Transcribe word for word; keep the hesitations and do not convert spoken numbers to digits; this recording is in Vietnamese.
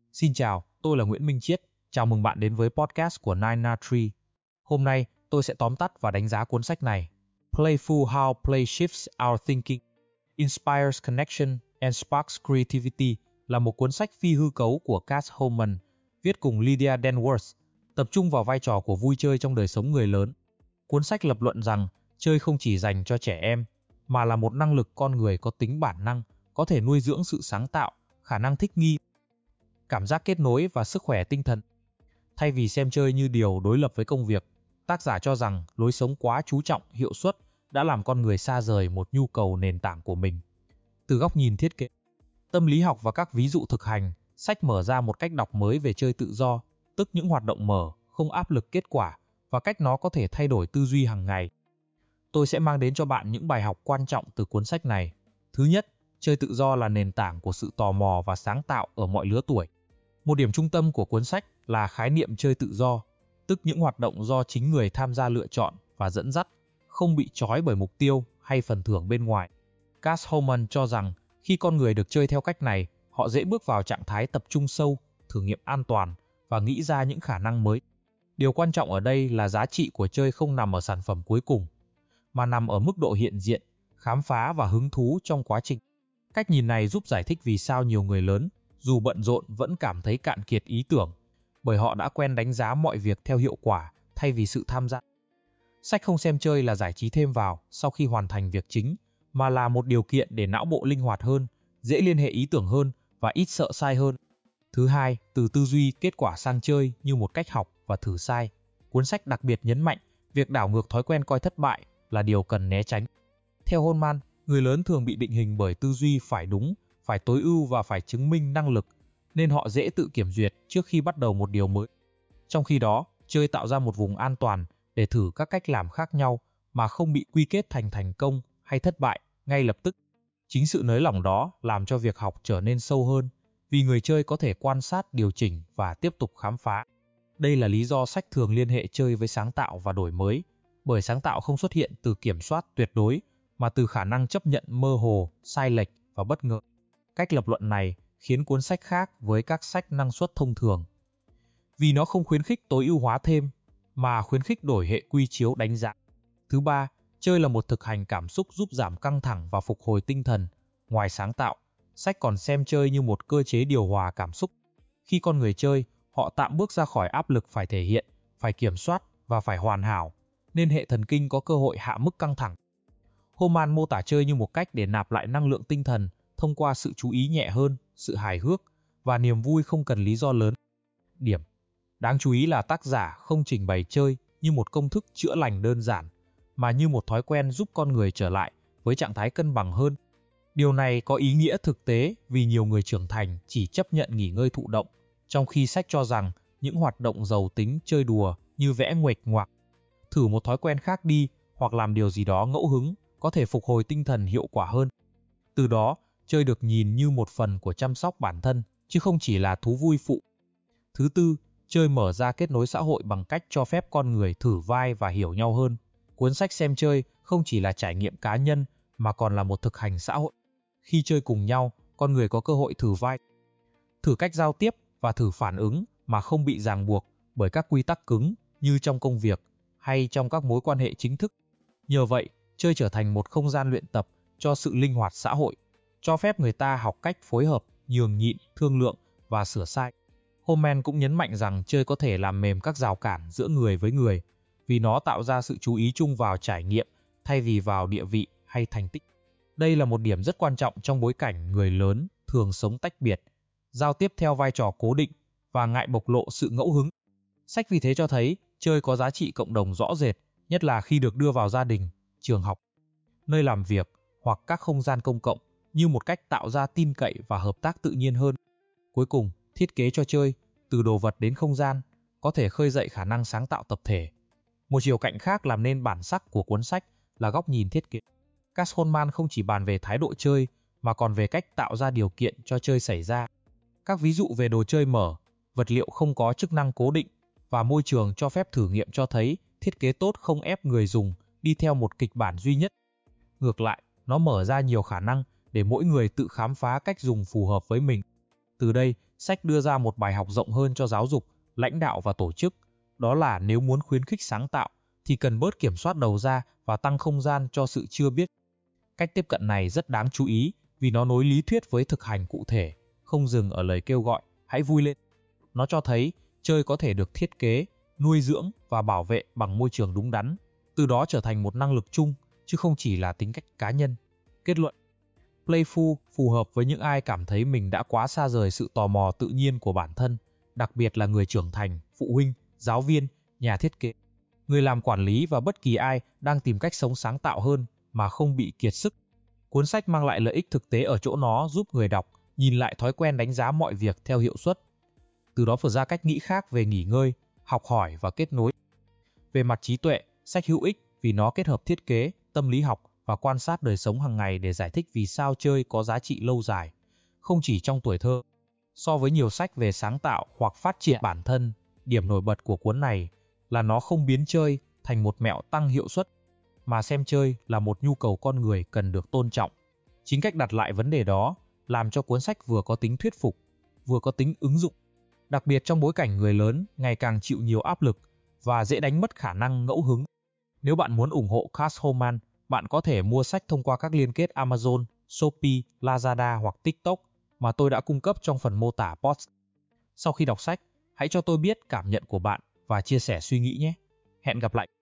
Xin chào, tôi là Nguyễn Minh Chiết. Chào mừng bạn đến với podcast của Nine Na Tree. Hôm nay, tôi sẽ tóm tắt và đánh giá cuốn sách này. Playful How Play Shifts Our Thinking, Inspires Connection and Sparks Creativity là một cuốn sách phi hư cấu của Cass Holman, viết cùng Lydia Denworth, tập trung vào vai trò của vui chơi trong đời sống người lớn. Cuốn sách lập luận rằng chơi không chỉ dành cho trẻ em, mà là một năng lực con người có tính bản năng, có thể nuôi dưỡng sự sáng tạo, khả năng thích nghi, cảm giác kết nối và sức khỏe tinh thần. Thay vì xem chơi như điều đối lập với công việc, tác giả cho rằng lối sống quá chú trọng hiệu suất đã làm con người xa rời một nhu cầu nền tảng của mình. Từ góc nhìn thiết kế, tâm lý học và các ví dụ thực hành, sách mở ra một cách đọc mới về chơi tự do, tức những hoạt động mở, không áp lực kết quả và cách nó có thể thay đổi tư duy hàng ngày. Tôi sẽ mang đến cho bạn những bài học quan trọng từ cuốn sách này. Thứ nhất, chơi tự do là nền tảng của sự tò mò và sáng tạo ở mọi lứa tuổi. Một điểm trung tâm của cuốn sách là khái niệm chơi tự do, tức những hoạt động do chính người tham gia lựa chọn và dẫn dắt, không bị trói bởi mục tiêu hay phần thưởng bên ngoài. Cass Holman cho rằng khi con người được chơi theo cách này, họ dễ bước vào trạng thái tập trung sâu, thử nghiệm an toàn và nghĩ ra những khả năng mới. Điều quan trọng ở đây là giá trị của chơi không nằm ở sản phẩm cuối cùng, mà nằm ở mức độ hiện diện, khám phá và hứng thú trong quá trình. Cách nhìn này giúp giải thích vì sao nhiều người lớn, dù bận rộn vẫn cảm thấy cạn kiệt ý tưởng, bởi họ đã quen đánh giá mọi việc theo hiệu quả thay vì sự tham gia. Sách không xem chơi là giải trí thêm vào sau khi hoàn thành việc chính, mà là một điều kiện để não bộ linh hoạt hơn, dễ liên hệ ý tưởng hơn và ít sợ sai hơn. Thứ hai, từ tư duy kết quả sang chơi như một cách học và thử sai. Cuốn sách đặc biệt nhấn mạnh việc đảo ngược thói quen coi thất bại là điều cần né tránh. Theo Holman, người lớn thường bị định hình bởi tư duy phải đúng, phải tối ưu và phải chứng minh năng lực, nên họ dễ tự kiểm duyệt trước khi bắt đầu một điều mới. Trong khi đó, chơi tạo ra một vùng an toàn để thử các cách làm khác nhau mà không bị quy kết thành thành công hay thất bại ngay lập tức. Chính sự nới lỏng đó làm cho việc học trở nên sâu hơn, vì người chơi có thể quan sát, điều chỉnh và tiếp tục khám phá. Đây là lý do sách thường liên hệ chơi với sáng tạo và đổi mới, bởi sáng tạo không xuất hiện từ kiểm soát tuyệt đối, mà từ khả năng chấp nhận mơ hồ, sai lệch và bất ngờ. Cách lập luận này khiến cuốn sách khác với các sách năng suất thông thường, vì nó không khuyến khích tối ưu hóa thêm, mà khuyến khích đổi hệ quy chiếu đánh giá. Thứ ba, chơi là một thực hành cảm xúc giúp giảm căng thẳng và phục hồi tinh thần. Ngoài sáng tạo, sách còn xem chơi như một cơ chế điều hòa cảm xúc. Khi con người chơi, họ tạm bước ra khỏi áp lực phải thể hiện, phải kiểm soát và phải hoàn hảo, nên hệ thần kinh có cơ hội hạ mức căng thẳng. Holman mô tả chơi như một cách để nạp lại năng lượng tinh thần thông qua sự chú ý nhẹ hơn, sự hài hước và niềm vui không cần lý do lớn. Điểm đáng chú ý là tác giả không trình bày chơi như một công thức chữa lành đơn giản, mà như một thói quen giúp con người trở lại với trạng thái cân bằng hơn. Điều này có ý nghĩa thực tế vì nhiều người trưởng thành chỉ chấp nhận nghỉ ngơi thụ động, trong khi sách cho rằng những hoạt động giàu tính chơi đùa như vẽ nguệch ngoạc, thử một thói quen khác đi hoặc làm điều gì đó ngẫu hứng có thể phục hồi tinh thần hiệu quả hơn. Từ đó, chơi được nhìn như một phần của chăm sóc bản thân, chứ không chỉ là thú vui phụ. Thứ tư, chơi mở ra kết nối xã hội bằng cách cho phép con người thử vai và hiểu nhau hơn. Cuốn sách xem chơi không chỉ là trải nghiệm cá nhân mà còn là một thực hành xã hội. Khi chơi cùng nhau, con người có cơ hội thử vai, thử cách giao tiếp và thử phản ứng mà không bị ràng buộc bởi các quy tắc cứng như trong công việc hay trong các mối quan hệ chính thức. Nhờ vậy, chơi trở thành một không gian luyện tập cho sự linh hoạt xã hội, cho phép người ta học cách phối hợp, nhường nhịn, thương lượng và sửa sai. Holman cũng nhấn mạnh rằng chơi có thể làm mềm các rào cản giữa người với người, vì nó tạo ra sự chú ý chung vào trải nghiệm thay vì vào địa vị hay thành tích. Đây là một điểm rất quan trọng trong bối cảnh người lớn thường sống tách biệt, giao tiếp theo vai trò cố định và ngại bộc lộ sự ngẫu hứng. Sách vì thế cho thấy chơi có giá trị cộng đồng rõ rệt, nhất là khi được đưa vào gia đình, trường học, nơi làm việc hoặc các không gian công cộng như một cách tạo ra tin cậy và hợp tác tự nhiên hơn. Cuối cùng, thiết kế cho chơi, từ đồ vật đến không gian, có thể khơi dậy khả năng sáng tạo tập thể. Một chiều cạnh khác làm nên bản sắc của cuốn sách là góc nhìn thiết kế. Cass Holman không chỉ bàn về thái độ chơi, mà còn về cách tạo ra điều kiện cho chơi xảy ra. Các ví dụ về đồ chơi mở, vật liệu không có chức năng cố định và môi trường cho phép thử nghiệm cho thấy thiết kế tốt không ép người dùng đi theo một kịch bản duy nhất. Ngược lại, nó mở ra nhiều khả năng để mỗi người tự khám phá cách dùng phù hợp với mình. Từ đây, sách đưa ra một bài học rộng hơn cho giáo dục, lãnh đạo và tổ chức. Đó là nếu muốn khuyến khích sáng tạo, thì cần bớt kiểm soát đầu ra và tăng không gian cho sự chưa biết. Cách tiếp cận này rất đáng chú ý vì nó nối lý thuyết với thực hành cụ thể, không dừng ở lời kêu gọi, hãy vui lên. Nó cho thấy chơi có thể được thiết kế, nuôi dưỡng và bảo vệ bằng môi trường đúng đắn, từ đó trở thành một năng lực chung, chứ không chỉ là tính cách cá nhân. Kết luận: Playful phù hợp với những ai cảm thấy mình đã quá xa rời sự tò mò tự nhiên của bản thân, đặc biệt là người trưởng thành, phụ huynh, giáo viên, nhà thiết kế, người làm quản lý và bất kỳ ai đang tìm cách sống sáng tạo hơn mà không bị kiệt sức. Cuốn sách mang lại lợi ích thực tế ở chỗ nó giúp người đọc nhìn lại thói quen đánh giá mọi việc theo hiệu suất, từ đó phở ra cách nghĩ khác về nghỉ ngơi, học hỏi và kết nối. Về mặt trí tuệ, sách hữu ích vì nó kết hợp thiết kế, tâm lý học và quan sát đời sống hàng ngày để giải thích vì sao chơi có giá trị lâu dài, không chỉ trong tuổi thơ. So với nhiều sách về sáng tạo hoặc phát triển bản thân, điểm nổi bật của cuốn này là nó không biến chơi thành một mẹo tăng hiệu suất, mà xem chơi là một nhu cầu con người cần được tôn trọng. Chính cách đặt lại vấn đề đó làm cho cuốn sách vừa có tính thuyết phục, vừa có tính ứng dụng, đặc biệt trong bối cảnh người lớn ngày càng chịu nhiều áp lực và dễ đánh mất khả năng ngẫu hứng. Nếu bạn muốn ủng hộ Cash Homan, bạn có thể mua sách thông qua các liên kết Amazon, Shopee, Lazada hoặc TikTok mà tôi đã cung cấp trong phần mô tả post. Sau khi đọc sách, hãy cho tôi biết cảm nhận của bạn và chia sẻ suy nghĩ nhé. Hẹn gặp lại!